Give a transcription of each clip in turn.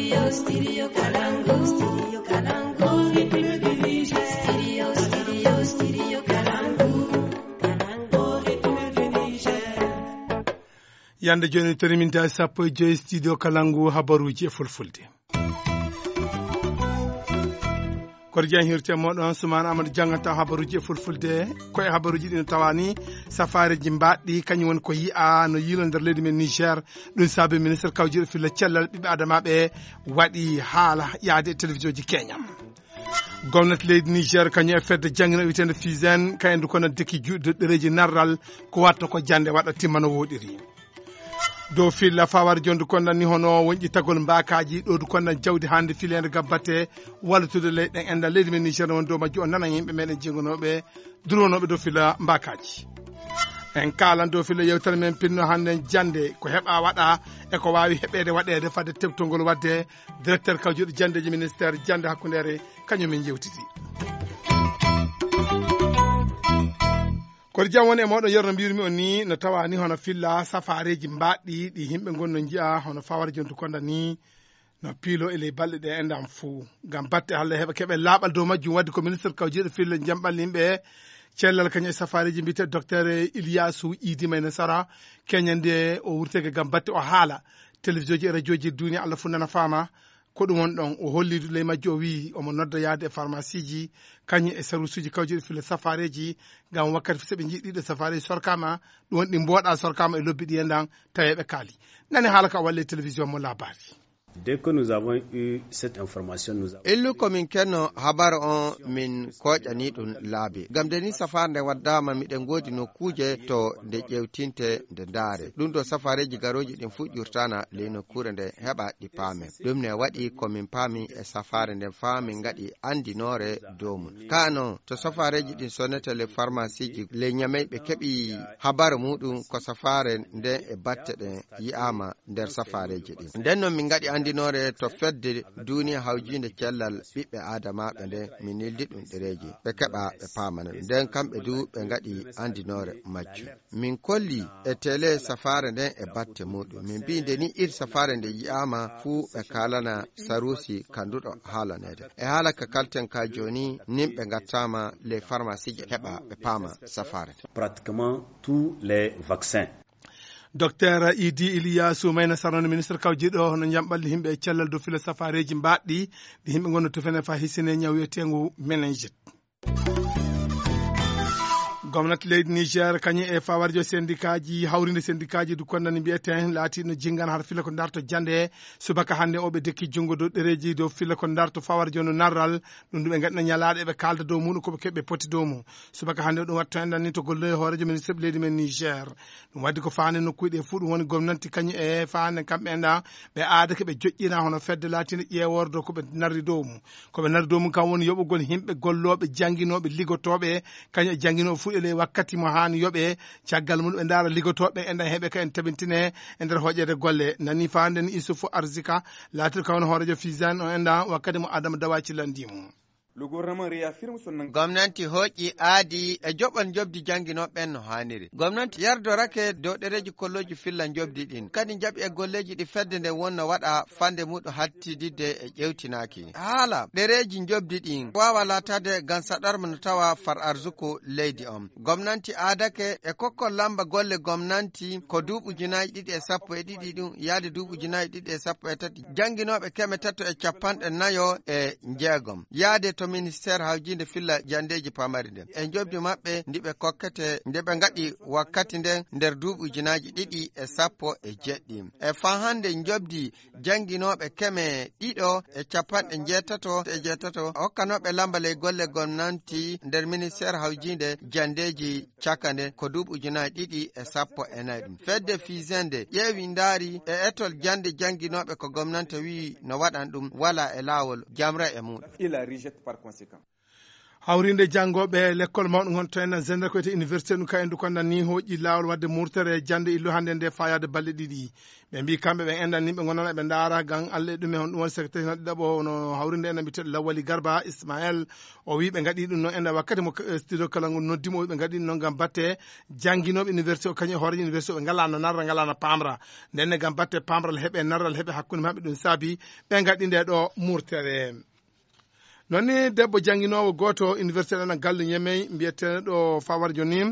Studio Kalangu. Studio Kalangu. Studio Kalangu. Yande joni toriminta sappo e joyi studio Kalangu habaruji e fulfulde. Kordian hirte moɗon Suman Amadou jangata habaruji e fulfulde koye habaruji ɗin tawani safareji mbaɗɗi kañum woni ko yi'a no yilo nder leydi men Niger ɗum saabi ministre kawjiɗo filla cellal ɓiɓɓe adamaɓe waɗi haala yaade e télévision ji keñam. Gwamnati leydi Niger kañum e fedde jangina witende FISEN kayendu kono deki juɗɗo ɗereji narral ko watta ko jande waɗa timma no woɗiri. Do filla fawar jondu konnan ni hono wonji tagol mbakaji do du konnan jawdi hande filende gabbate waltude leyden enda leydi men Niger won do majjo nana yimbe meden jingonobe duronobe do filla mbakaji en kalan do filla yewtal men pinno hande jande ko heba wada e ko wawi hebede wadede fadde tebtongol wadde directeur kawjudo jandeji ministère jande hakundere kanyum min jewtiti ko jam woni e moɗon yorno mbirmi on ni no tawani hono filla safareji mbaɗɗi ɗi himɓe gonno jiya hono fawar jontu konda ni no piilo ele balɗe ɗe endam fuu gam batte halle heɓa keɓe laaɓal dow majjum wadde ko ministre kawjiɗo filla jamɓalli yimɓe cellal kañum e safareji mbiyete docteur Iliasu Idi Mayna Sara keñande o wurtege gam batte o haala télévision ji e radio ji duniya Allah fu nana faama ko ɗum won ɗon o hollidu ley majjo o wi omo nodda yaade e pharmacie ji kañum e service uji kawjiɗo filla safareji gam wakkati soɓe jiɗɗiɗo safareji sorkama ɗum woni ɗi mboɗa sorkama e lobbi ɗi endan taweɓe kaali nani haala ka walle télévision mo labari. Dès que nous avons eu cette information, nous avons... Illu komin kenno habar on min koƴani ɗum laabi. Gam de ni safarde waddama miɗen godi no kuje to nde ƴewtinte nde ndaare. Ɗum ɗo safareji garoji ɗin fuɗɗirtana ley nokkure nde heɓa ɗi paame. Ɗum ne waɗi komin paami e safare nden faamin gaɗi andinore dow mum. Kano to safareji ɗin sonnete le pharmacie ji le ñameyɓe keɓi habar muɗum ko safare nden e batte ɗen yi'ama nder safareji ɗin. Nden non min gaɗi andinore to fedde duniya hawjinde cellal ɓiɓɓe adamaɓe nde min nildi ɗum ɗereji ɓe keɓa ɓe pamana nden kamɓe du ɓe gaɗi andinore majjum min kolli e télé safare nden e batte muɗum min mbi nde ni ir safare nde yiyama fuu ɓe kalana sarusi kanduɗo haalanede e haala ka kalten ka joni nin ɓe gattama les pharmacie ji heɓa ɓe pama safare pratiquement tous les vaccins. Docteur Idi Iliasu Mayna Sara ministre kawjiɗo no jamɓalli himɓe e cellal do fila safareji mbaɗɗi ɗi himɓe gonno to fene fa hissine ñaw wiyetengu meningite. Gwamnati leydi Niger kañum e fawarjo syndicat ji hawrinde syndicat ji du konnani mbiyeten laati no jingan har fila ko darto jande subaka hande oɓe dekki jungo dow ɗereji dow fila ko darto fawarjo no narral ɗum ɗum ɓe gaɗna ñalaɗe ɓe kalda dow muɗum koɓe keɓe poti dow mum subaka hande ɗum watto endan ni to golloye hoorejo ministre leydi men Niger ɗum waddi ko fane nokkuɗe fuu ɗum woni gwamnati kañum e fane kamɓe enɗa ɓe aadake ɓe joƴƴina hono fedde latino ƴeewordo koɓe narri dow mum koɓe narri dow mum kam woni yoɓugol himɓe golloɓe jangguinoɓe liggotoɓe kañum e jangguinoɓe fuu ele wakkati mo hani yoɓe caggal mum ɓe ndaara liggotoɓe enda heɓe ka en tabintine e nder hoƴede golle nani fande ni Isufu Arzika laatir kawno hoorejo FISEN o enda wakkati mo Adama Dawaci landimo. Gwamnati hoƴƴi aadi e joɓan jobdi jannginoɓe no haniri. Gwamnati yardorake dow ɗereji kolloji filla jobdi ɗin. Kadi jaɓi e golleji ɗi fedde nde wonno waɗa fande muɗum hattididde e ƴewtinaki. Haala ɗereji jobdi ɗin wawa latade gam saɗarma no tawa far arzuku leydi on. Gwamnati aadake e kokkol lamba golle gwamnati ko duuɓi ujunaji ɗiɗi e sappo e ɗiɗi ɗum yaade duuɓi ujunaji ɗiɗi e sappo e tati. Jannginoɓe keme tatto e capanɗe nayo e jeegom. Yaade to ministére hawjinde filla jandeji pamari nden e jobdi maɓɓe ndiɓe kokkete nde ɓe gaɗi wakkati nden nder duuɓi ujunaji ɗiɗi e sappo e jeɗɗi e fa hande jobdi jannginoɓe keme ɗiɗo e capanɗe jeetato hokkanoɓe lamba ley golle gomnanti nder ministére hawjinde jandeji caka nden ko duuɓi ujunaji ɗiɗi e sappo e nayi ɗum fedde fisende ƴeewi ndaari e etol jande jannginoɓe ko gomnante wi no waɗan ɗum wala e laawol jamra e muɗum. hawrinde janggoɓe l'école mawɗo gonto en zender koyte université ɗum ka en du kondan ni hoƴƴi lawol wadde murtere jande illu hande nde fayade balɗe ɗiɗi ɓe mbi kamɓe ɓe endan ni ɓe gonana ɓe daara gan Allah ɗum e ɗum woni secrétaire ɗiɗaɓo no hawrinde en mbiteɗo Lawali Garba Ismaël o wi ɓe gaɗi ɗum noon enda wakkati mo studio kala ngu noddimo o wi ɓe gaɗi ɗum noon gam batte jangguinoɓe université o kañum e hoore université o ɓe galano narra galano pamra ndenne gam batte pamral heeɓe narral heeɓe hakkude mabɓe ɗum saabi ɓe gaɗi nde ɗo murtere. nonni debbo jangguinowo goto université ɗana gallu ñemey mbiyeteɗo Fawar joni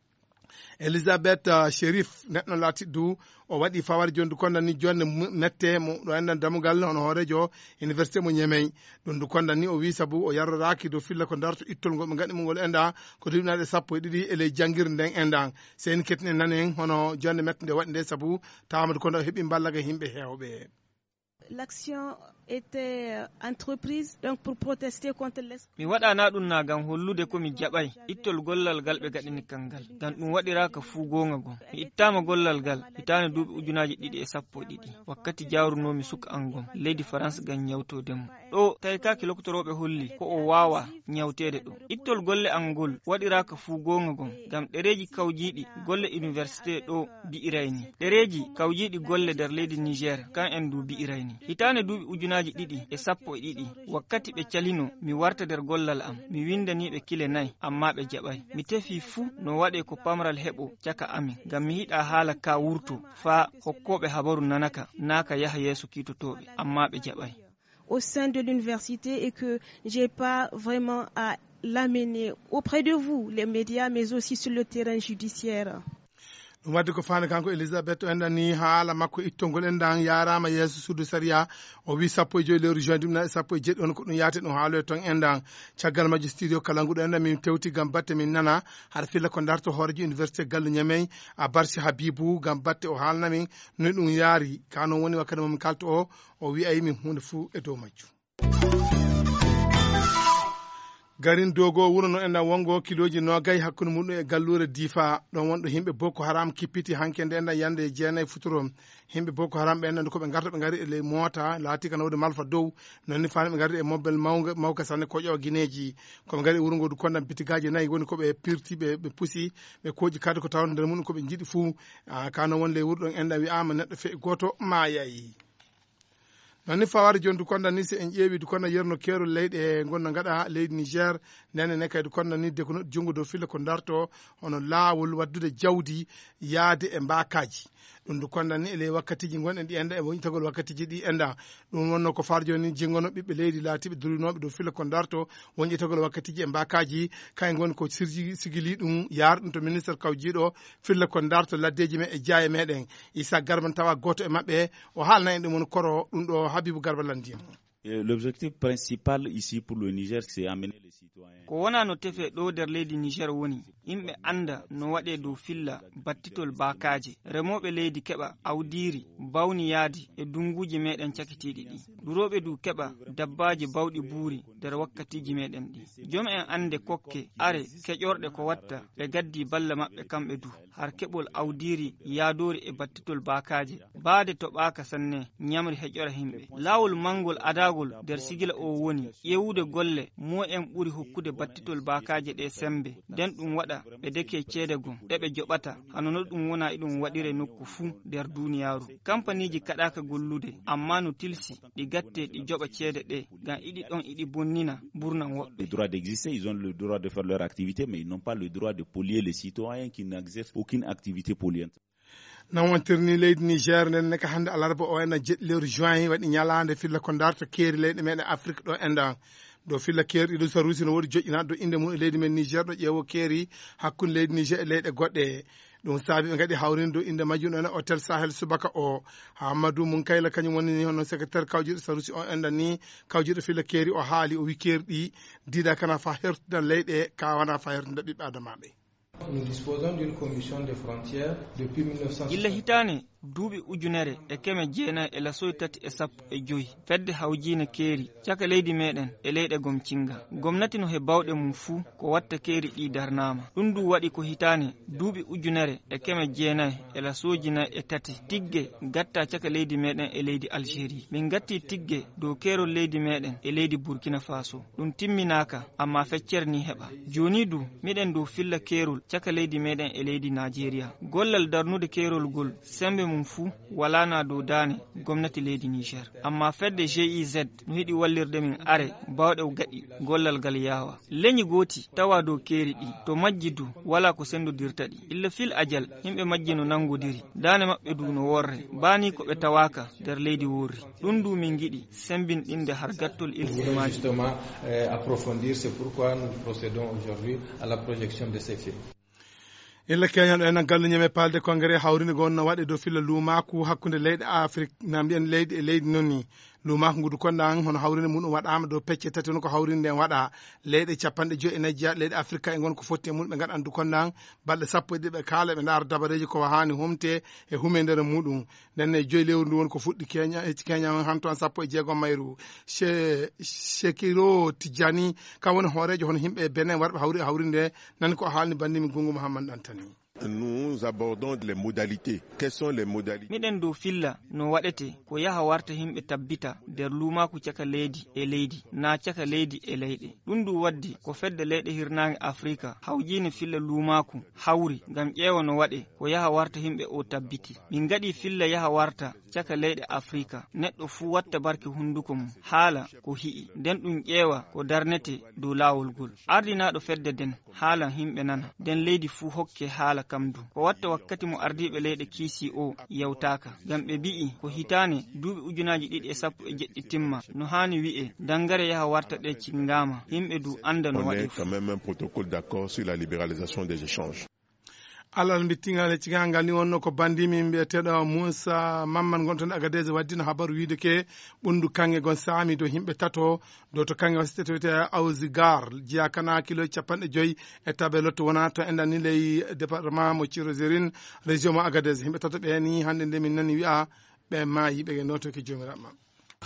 Elisabeth Chérif neɗɗo laatiɗo o waɗi fawar joni konda ni jonne mette mo ɗo endan damugal hono hoorejo université mo ñemey ɗum du konda ni o wi sabu o yarroraki dow filla ko darto ittol ngol ɓe gaɗimo ngol enda ko tribunal 12 ele jangguirde nden endan seni kettine nanen hono jonne mette nde waɗi nde sabu tawamade kono o heeɓi ballaga yimɓe hewɓe. L'action était entreprise donc pour protester contre mi waɗana ɗum na gam hollude komi jaɓay ittol gollal gal ɓe gaɗini kangal gam ɗum waɗiraka fuu gonga gon mi ittama gollal gal hitande duuɓi ujunaji 212 wakkati jawrunomi suka an gon leydi France gam ñawtodemo ɗo tawi kaki lokotoroɓe holli ko o wawa ñawtede ɗo ittol golle an ngol waɗiraka fuu gonga gon gam ɗereji kawjiɗi golle université ɗo bi'irayni ɗereji kawjiɗi golle nder leydi Niger kan en du bi'irayni hitande duuɓi ujunaji 212 wakkati ɓe calino mi warta nder gollal am mi windaniɓe kile 4 amma ɓe jaɓay mi tefi fuu no waɗe ko pamral heɓo caka amin gam mi yiɗa haala ka wurto fa hokkoɓe habaru nanaka naka yaha yeeso kitotoɓe amma ɓe jaɓay au sein de l'université et que j'ai pas vraiment à l'amener auprès de vous les médias mais aussi sur le terrain judiciaire. ɗum wadde ko fande kanko Elisabeth o endan ni haala makko ittolngol endan yarama yeeso suudu saria o wi 15 lewru juin 2017 on ko ɗum yaate ɗum haaloy ton endan caggal majjo studio kala nguɗo endan min tewti gam batte min nana haɗa filla ko darto hoorejo université gallu ñamey a Barsi Habibou gam batte o haalnamin no ɗum yaari kano woni wakkati momin kalto o wi ayi min hunde fuu e dow majju. garin dogo wuro no endan wongo kiloji nogay hakkude muɗum e gallure Difa ɗon wonɗo himɓe Boko Haram kippiti hanke nde endan yande jeenayyi futuro himɓe Boko Haram ɓe endan ko ɓe garta ɓe gari e mota laati kana wode malfa dow nonni fani ɓe gari e mobbel mawka sanne ko ƴewa guineji koɓe gari e wuro ngo du kondan bitigaji nayyi woni koɓe pirti ɓe pusi ɓe koji kadi ko tawno nder muɗum koɓe jiiɗi fuu kano wonde wuro ɗon endan wiyama neɗɗo fe goto mayayi. nonni fawade joni du konda ni si en ƴeewi du konda yerno keero leyɗe e gonno gaɗa leydi Niger nene ne kay du konda ni de ko jungo dow filla ko darto hono laawol waddude jawdi yaade e mbakaji ɗum du konda ni ele wakkatiji gonɗen ɗi enda e woni tagol wakkatiji ɗi enda ɗum wonno ko far joni jingono ɓiɓɓe leydi laatiɓe durinoɓe dow filla ko darto woni tagol wakkatiji e mbakaji kay gon ko sigili ɗum yaar ɗum to ministre kawjiɗo filla ko darto laddeji me e jaaye meɗen Issa Garba tawa goto e mabɓe o haalna en ɗum woni koro ɗum ɗo Habibou Garba Landien. L'objectif principal ici pour le Niger c'est amener les citoyens ko wona no tefe ɗo nder leydi Niger woni yimɓe anda no waɗe dow filla battitol bakaje remoɓe leydi keɓa awdiri bawni yaadi e dunguji meɗen cakitiɗi ɗi duroɓe du keɓa dabbaji bawɗi buuri nder wakkatiji meɗen ɗi joom en ande kokke are keƴorɗe ko watta ɓe gaddi balla maɓɓe kamɓe du har keɓol awdiri yaadori e battitol bakaje baade to ɓaka sanne ñamri heƴora himɓe lawol mangol adagol nder sigila o woni ƴewude golle mo en ɓuri hokkude battitol bakaje ɗe sembe nden ɗum waɗa ɓe deke ceede gon ɗeɓe joɓata hano no ɗum wona iɗum waɗire nokku fuu nder duniyaru kampaniji kaɗaka gollude amma no tilsi ɗi gatte ɗi joɓa ceede ɗe gam iɗi ɗon iɗi bonnina burnan woɓɓe. Le droit d'exister, ils ont le droit de faire leur activité mais ils n'ont pas le droit de polluer les citoyens qui n'exercent aucune activité polluante. nan wontirni leydi Niger nden neka hande alarba o ena jeɗɗi lewru juin waɗi ñalande filla ko darto keeri leyɗe meɗen Afrique ɗo endan do filla keeri ɗiɗo sarusi no woodi joƴƴinaɗo do inde mum e leydi men Niger ɗo ƴeewo keeri hakkude leydi Niger e leyɗe goɗɗe ɗum saabi ɓe gaɗi hawrinde do inde majjum ɗon hôtel Sahel Subaka o Hamadou Munkayla kañum woni hono secrétaire kawjiɗo sarusi o endan ni kawjiɗo filla keeri o haali o wi keeri ɗi diida kana fa hertudan leyɗe ka wana fa hertuda ɓiɓɓe adamaɓe. Nous disposons d'une commission des frontières depuis 1960. illa hitane duuɓi ujunere e keme jeenayi e lasoyi tati e sappo e joyi fedde hawjine keeri caka leydi meɗen e leyɗe gom cinga gomnati no he bawɗe mum fuu ko watta keeri ɗi darnama ɗum du waɗi ko hitane duuɓi ujunere e keme jeenayi e lasoji nayi e tati tigge gatta caka leydi meɗen e leydi Algérie min gatti tigge dow keerol leydi meɗen e leydi Burkina Faso ɗum timminaka amma feccere ni heɓa joni du miɗen dow filla keerol caka leydi meɗen e leydi Nigeria gollal darnude keerol gol sembe mum fuu wala na dow dane gomnati leydi Niger amma fedde GIZ no yiɗi wallirde min are bawɗe gaɗi gollal gal yawa leñi goti tawa dow keeri ɗi to majji du wala ko sendodirta ɗi illa fil ajal yimɓe majji no nangodiri dane maɓɓe du no worre bani ko ɓe tawaka nder leydi worri ɗum du min giɗi sembinɗinde har gattol iltimaji justement approfondir. C'est pourquoi nous procédons aujourd'hui à la projection de ces films. illa keñal en gallu ñeme palde congrès hawrinde gonno waɗe dow filla lumaku hakkude leyɗe Afrique namdi'en leydi e leydi nonni lumaku ngudu konɗan hono hawrinde muɗum waɗama dow pecce tati no ko hawrinde en waɗa leyɗe 49 jeeya leyɗe Afrique en gon ko fotti e muɗum ɓe gaɗan du konɗan balɗe sappo e ɗiɗi ɓe kaala ɓe daara dabareji ko hani humte e hume nder muɗum nden e joyi lewru ndu woni ko fuɗɗi keña han toon sappo e jeegom mayru Chekiro Tidjani kam woni hoorejo hono himɓe Benin warɓe hawrinde nan ko haalni bandimi Gungu Mouhammad Dantani. Nous abordons les modalités. Quelles sont les modalités? Miɗen dow filla no waɗete ko yaha warta himɓe tabbita nder lumaku caka leydi e leydi na caka leydi e leyɗe ɗum du waddi ko fedde leyɗe hirnange Afrika hawjini filla lumaku hawri ngam ƴeewa no waɗe ko yaha warta himɓe o tabbiti min gaɗi filla yaha warta caka leyɗe Afrika neɗɗo fuu watta barke hunduko mum haala ko hi'i nden ɗum ƴeewa ko darnete dow laawol ngol ardinaɗo fedde den haalan himɓe nana nden leydi fuu hokke haala kamdu ko watta wakkati mo ardiɓe leyɗe kiisi o yewtaka ngam ɓe bi'i ko hitane duuɓi ujunaji 217 timma no hani wi'e dangare yaha warta ɗe cingama yimɓe du anda no waɗi quand même un protocole d'accord sur la libéralisation des échanges. Allah bittingale cigangal ni wonno ko bandimi mbiyeteɗo Moussa Mamman gonton Agadez waddino habaru wiide ke ɓundu kange gon saami dow himɓe tato dow to kange wasite wiyete Awzigar jiya kana kilo 50 e tabe lotto wona to endan ni ley département mo Cirozérine région mo Agadez himɓe tato ɓe ni hande nde min nani wi'a ɓe maayi ɓe noto ke jomiraɓe mam.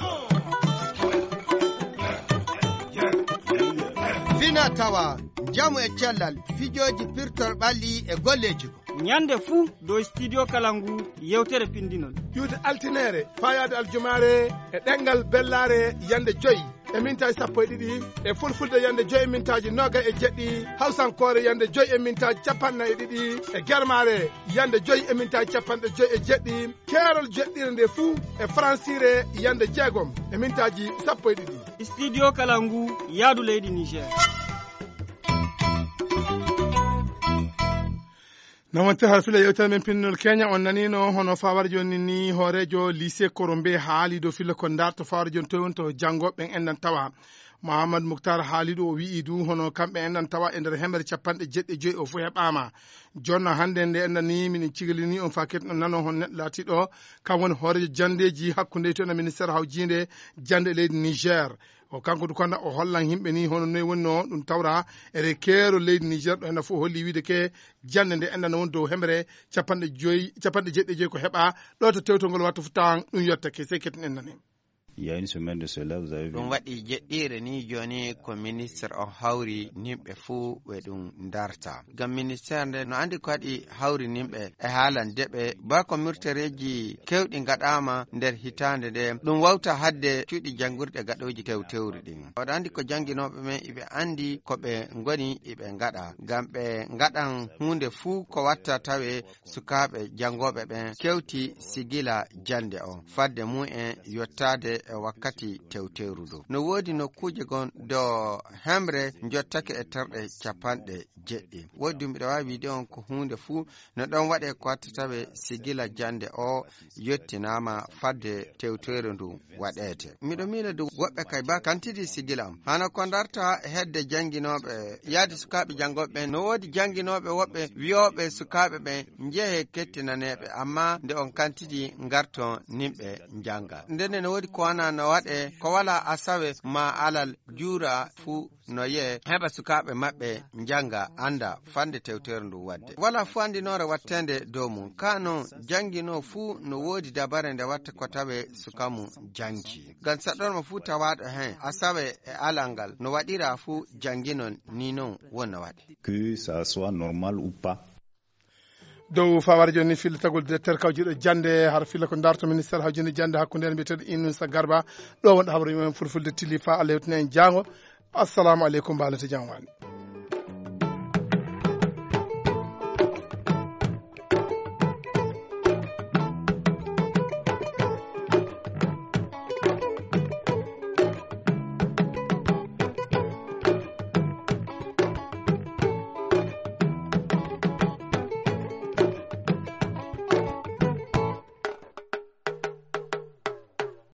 Fina tawa jamu e cellal fijoji pirtol ɓalli e golleji ñande fuu dow studio Kalangu yewtere pindinol yude altinere fayade aljumare e ɗengal bellare yande 5 e mintaji 12 e fulfulde yande 5 e mintaji 27 hawsankore yande 5 e mintaji 42 e germare yande 5 e mintaji 57 keerol jeɗɗire nde fuu e francire yande 6 e mintaji 12 studio Kalangu yaadu leydi Niger. nawonte har fila yewtere men pinnol Kenya on nanino hono fawar joni ni hoorejo lycée Korombe haali do fila ko darto fawar joni to won to jangoɓe endan tawa Mohamed Mouktar haaliɗo o wi'i du hono kamɓe endan tawa e nder hemere 75 o fu heɓama jonna hande nde endan ni min cigalini on fa ketno nano hon neɗɗo laatiɗo kam woni hoorejo jandeji hakkude to na ministére hawjinde jande leydi Niger o kanko du konda o hollan himɓe ni hono noyi wonno ɗum tawra ere keero leydi Niger ɗo henna fof holli wiide ke jande nde endan won dow hemere 75 ko heɓa ɗo to tewtongol watta fu tawan ɗum yottake sey ketten endan hen. Il y a une semaine de cela, vous avez vu. ɗum waɗi jeɗɗire ni joni ko ministére o hawri nimɓe fuu ɓe ɗum darta ngam ministére nde no andi ko waɗi hawri nimɓe e haalande ɓe ba ko murtereji kewɗi gaɗama nder hitande nde ɗum wawta hadde cuuɗi jangirɗe gaɗoji tewtewri ɗin oɗa andi ko jangguinoɓe men iɓe andi ko ɓe goni iɓe gaɗa ngam ɓe gaɗan hunde fuu ko watta tawe sukaɓe jangoɓe ɓen kewti sigila jande o fadde mu'en yottade e wakkati tewtewru ɗo no woodi nokkuje gon do hemre jottake e terɗe 50 woodi mbiɗa wawi wiide on ko hunde fuu no ɗon waɗe ko wattataɓe sigila jande o yettinama fadde tewtewru ndu waɗete miɗo miila du woɓɓe kay ba kantidi sigila am hana ko darta hedde janguinoɓe yaadi sukaɓe jangoɓe no woodi janguinoɓe woɓɓe wiyoɓe sukaɓe ɓe jeehe kettinaneɓe amma nde on kantidi garton nimɓe janga ndenne no woodi ko wana no waɗe ko wala asawe ma alal jura fu no ye heɓa sukaɓe maɓɓe janga anda fande tewtere ndu wadde wala fu andinore wattende dow mum kano jangino fu no wodi dabare nde watta ko tawe sukamu jangi ngam saɗɗormo fu tawaɗo hen asawe e alal ngal no waɗira fu janginon ni non wonna waɗe que ça soit normal ou pas. dow fawara joni fille tagol directeur kawjiɗo jande har filla ko darto ministére hawjini jande hakkude en mbiyeteɗo Inoussa Garba ɗo wonɗo habaru mumen fulfulde tili fa Allah yettina en jango assalamu aleykum mbalete jam wani